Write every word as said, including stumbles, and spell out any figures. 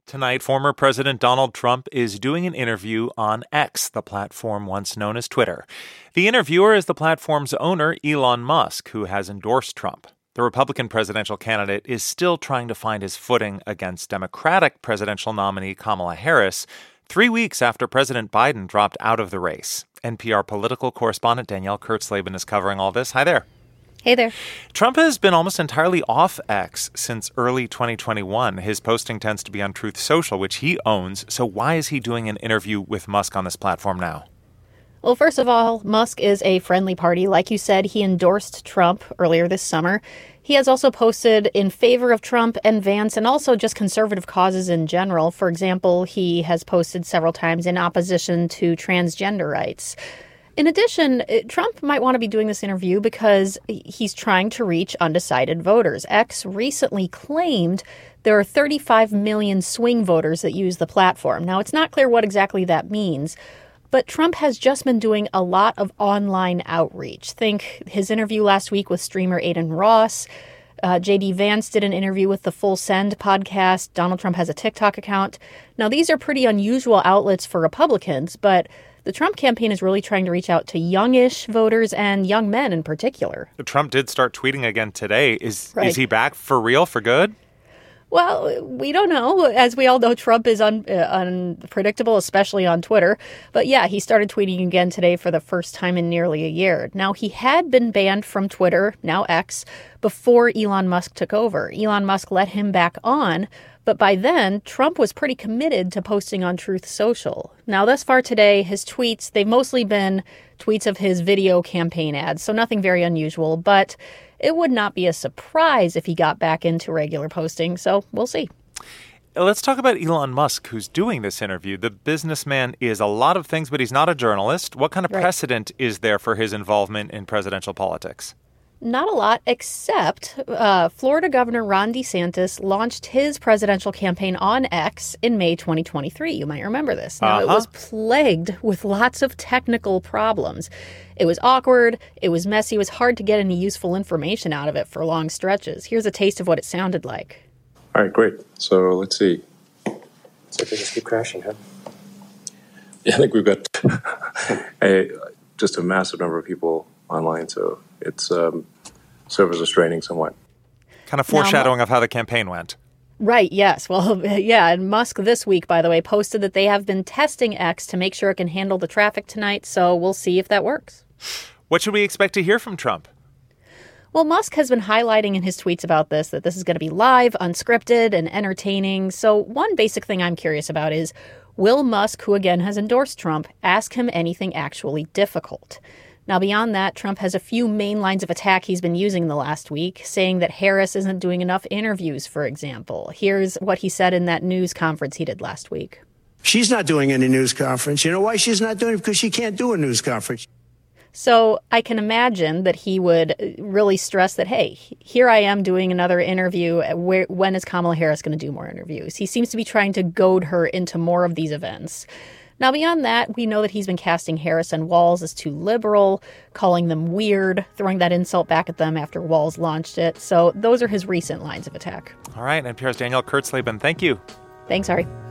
Tonight, former President Donald Trump is doing an interview on X, the platform once known as Twitter. The interviewer is the platform's owner, Elon Musk, who has endorsed Trump. The Republican presidential candidate is still trying to find his footing against Democratic presidential nominee Kamala Harris, three weeks after President Biden dropped out of the race. N P R political correspondent Danielle Kurtzleben is covering all this. Hi there. Hey there. Trump has been almost entirely off X since early twenty twenty-one. His posting tends to be on Truth Social, which he owns. So why is he doing an interview with Musk on this platform now? Well, first of all, Musk is a friendly party. Like you said, he endorsed Trump earlier this summer. He has also posted in favor of Trump and Vance and also just conservative causes in general. For example, he has posted several times in opposition to transgender rights. In addition, Trump might want to be doing this interview because he's trying to reach undecided voters. X recently claimed there are thirty-five million swing voters that use the platform. Now, it's not clear what exactly that means, but Trump has just been doing a lot of online outreach. Think his interview last week with streamer Adin Ross. Uh, J D Vance did an interview with the Full Send podcast. Donald Trump has a TikTok account. Now, these are pretty unusual outlets for Republicans, but the Trump campaign is really trying to reach out to youngish voters and young men in particular. Trump did start tweeting again today. Is right. is he back for real, for good? Well, we don't know. As we all know, Trump is un- uh, unpredictable, especially on Twitter. But yeah, he started tweeting again today for the first time in nearly a year. Now, he had been banned from Twitter, now X, before Elon Musk took over. Elon Musk let him back on. But by then, Trump was pretty committed to posting on Truth Social. Now, thus far today, his tweets, they've mostly been tweets of his video campaign ads, so nothing very unusual. But it would not be a surprise if he got back into regular posting, so we'll see. Let's talk about Elon Musk, who's doing this interview. The businessman is a lot of things, but he's not a journalist. What kind of Right. precedent is there for his involvement in presidential politics? Not a lot, except uh, Florida Governor Ron DeSantis launched his presidential campaign on X in May twenty twenty-three. You might remember this. Now, uh-huh. It was plagued with lots of technical problems. It was awkward. It was messy. It was hard to get any useful information out of it for long stretches. Here's a taste of what it sounded like. All right, great. So let's see. So they just keep crashing, huh? Yeah, I think we've got a, just a massive number of people online, so it's um, servers are straining somewhat. Kind of foreshadowing now, of how the campaign went. Right, yes. Well, yeah, and Musk this week, by the way, posted that they have been testing X to make sure it can handle the traffic tonight, so we'll see if that works. What should we expect to hear from Trump? Well, Musk has been highlighting in his tweets about this that this is going to be live, unscripted, and entertaining. So one basic thing I'm curious about is, will Musk, who again has endorsed Trump, ask him anything actually difficult? Now, beyond that, Trump has a few main lines of attack he's been using in the last week, saying that Harris isn't doing enough interviews, for example. Here's what he said in that news conference he did last week. She's not doing any news conference. You know why she's not doing it? Because she can't do a news conference. So I can imagine that he would really stress that, hey, here I am doing another interview. Where, when is Kamala Harris going to do more interviews? He seems to be trying to goad her into more of these events. Now, beyond that, we know that he's been casting Harris and Walz as too liberal, calling them weird, throwing that insult back at them after Walz launched it. So those are his recent lines of attack. All right, N P R's Danielle Kurtzleben, thank you. Thanks, Ari.